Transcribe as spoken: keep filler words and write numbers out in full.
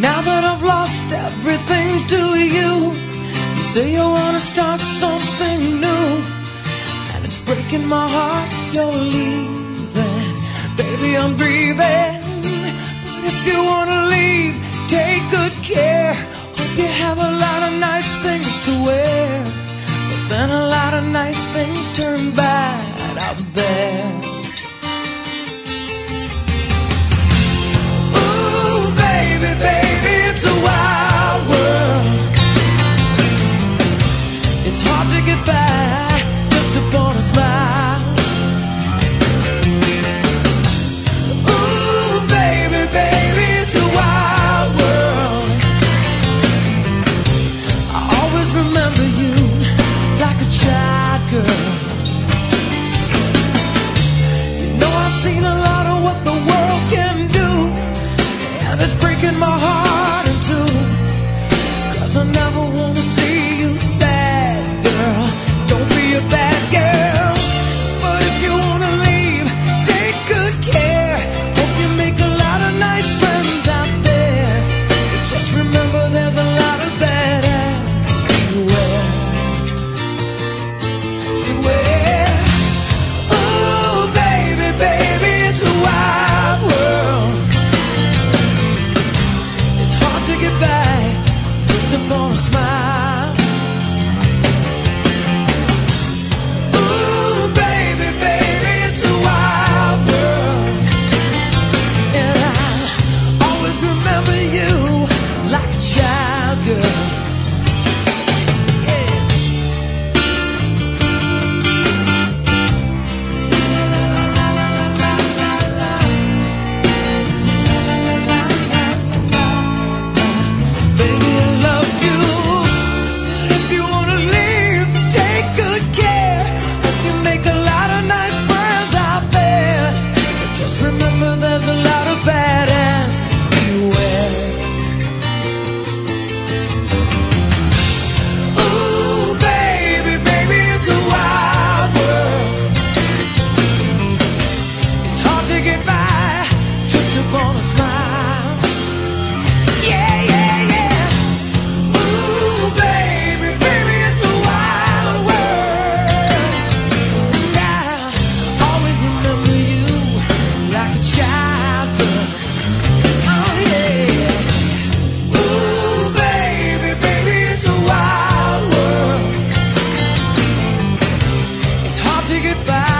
Now that I've lost everything to you, you say you wanna start something new, and it's breaking my heart you're leaving. Baby, I'm grieving, but if you wanna leave, take good care. Hope you have a lot of nice things to wear, but then a lot of nice things turn bad out there. Ooh, baby, baby, it's a wild world. It's hard to get by just upon a smile. Ooh, baby, baby, it's a wild world. I always remember you like a child girl. You know I've seen a lot of what the world can do, and it's breaking my heart in two, 'cause I never wanna see you sad, girl. Don't be a bad girl, but if you wanna leave, take good care. Hope you make a lot of nice friends out there, but just remember there's a lot of bad ass everywhere. Beware. Ooh, baby, baby, it's a wild world. It's hard to get by just upon a smile. Ooh, baby, baby, it's a wild world. And I always remember you like a child girl. Yeah. Baby, I love you, but if you wanna leave, take good care. Hope you make a lot of nice friends out there, but just remember there's a lot of bad ass everywhere. Ooh, baby, baby, it's a wild world. It's hard to get by just upon a smile. Yeah, yeah, yeah. Ooh, baby, baby, it's a wild world. And I always remember you like a child girl. Oh, yeah. Ooh, baby, baby, it's a wild world. It's hard to get by